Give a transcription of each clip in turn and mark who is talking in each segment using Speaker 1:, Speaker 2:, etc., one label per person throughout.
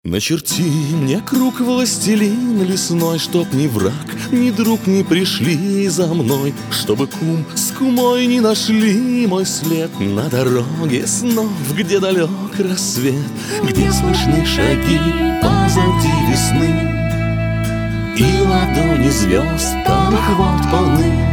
Speaker 1: Начерти мне круг, властелин лесной, чтоб ни враг, ни друг не пришли за мной, чтобы кум с кумой не нашли мой след на дороге снов, где далек рассвет, где слышны шаги позади весны и ладони звезд талых вод полны.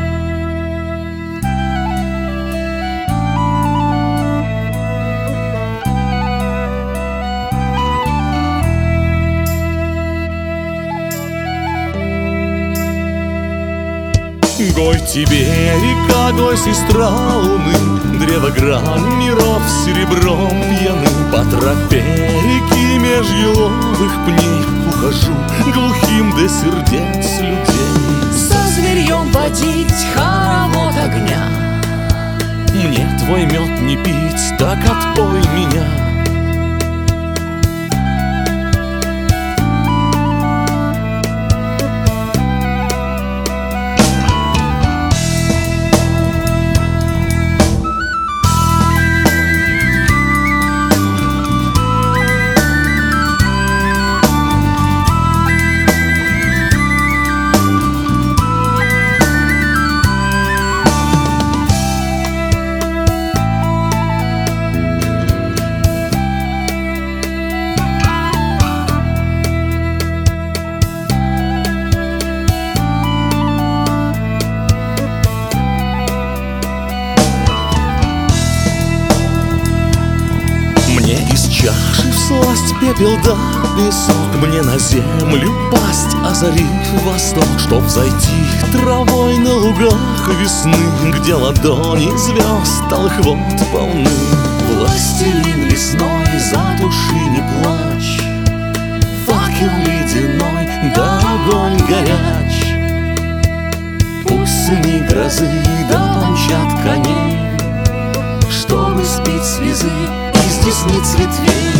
Speaker 1: Гой тебе, река, гой, сестра луны, древо грань миров серебром пьяным. По тропе реки меж еловых пней ухожу глухим до сердец людей.
Speaker 2: За зверьем водить хоровод огня.
Speaker 1: Мне твой мед не пить, так отпой меня. Из чаши всласть пепел да песок, мне на землю пасть, озарив восток, чтоб зайти травой на лугах весны, где ладони звезд талых вод полны.
Speaker 2: Властелин лесной, задуши не плачь, факел ледяной, да огонь горяч. Пусть сыны грозы да помчат коней, чтобы спить слезы из десниц ветвей.